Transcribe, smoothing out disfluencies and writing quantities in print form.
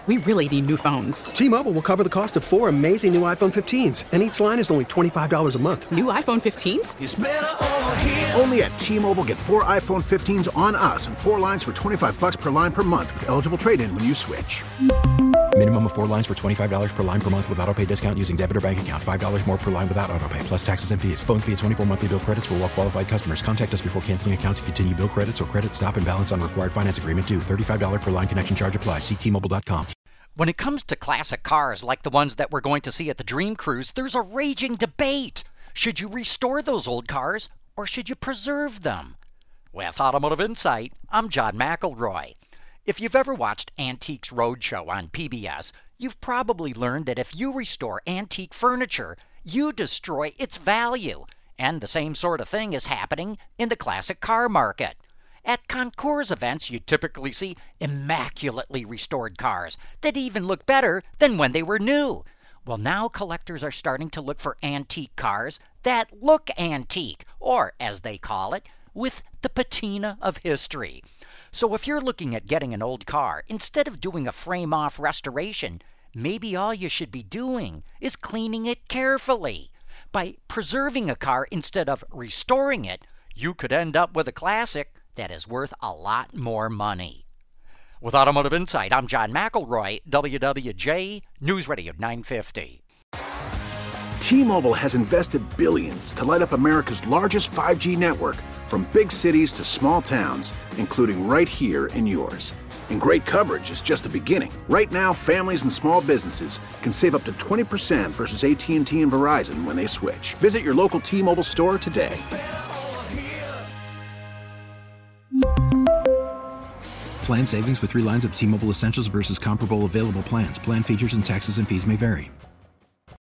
We really need new phones. T-Mobile will cover the cost of 4 amazing new iPhone 15s, and each line is only $25 a month. New iPhone 15s? It's better over here. Only at T-Mobile, get 4 iPhone 15s on us and 4 lines for $25 per line per month with eligible trade-in when you switch. Minimum of 4 lines for $25 per line per month with autopay discount using debit or bank account. $5 more per line without autopay, plus taxes and fees. Phone fee at 24 monthly bill credits for well-qualified customers. Contact us before canceling account to continue bill credits or credit stop and balance on required finance agreement due. $35 per line connection charge applies. See T-Mobile.com. When it comes to classic cars like the ones that we're going to see at the Dream Cruise, there's a raging debate. Should you restore those old cars or should you preserve them? With Automotive Insight, I'm John McElroy. If you've ever watched Antiques Roadshow on PBS, you've probably learned that if you restore antique furniture, you destroy its value. And the same sort of thing is happening in the classic car market. At concours events, you typically see immaculately restored cars that even look better than when they were new. Well, now collectors are starting to look for antique cars that look antique, or as they call it, with the patina of history. So if you're looking at getting an old car, instead of doing a frame-off restoration, maybe all you should be doing is cleaning it carefully. By preserving a car instead of restoring it, you could end up with a classic that is worth a lot more money. With Automotive Insight, I'm John McElroy, WWJ News Radio 950. T-Mobile has invested billions to light up America's largest 5G network, from big cities to small towns, including right here in yours. And great coverage is just the beginning. Right now, families and small businesses can save up to 20% versus AT&T and Verizon when they switch. Visit your local T-Mobile store today. Plan savings with 3 lines of T-Mobile Essentials versus comparable available plans. Plan features and taxes and fees may vary.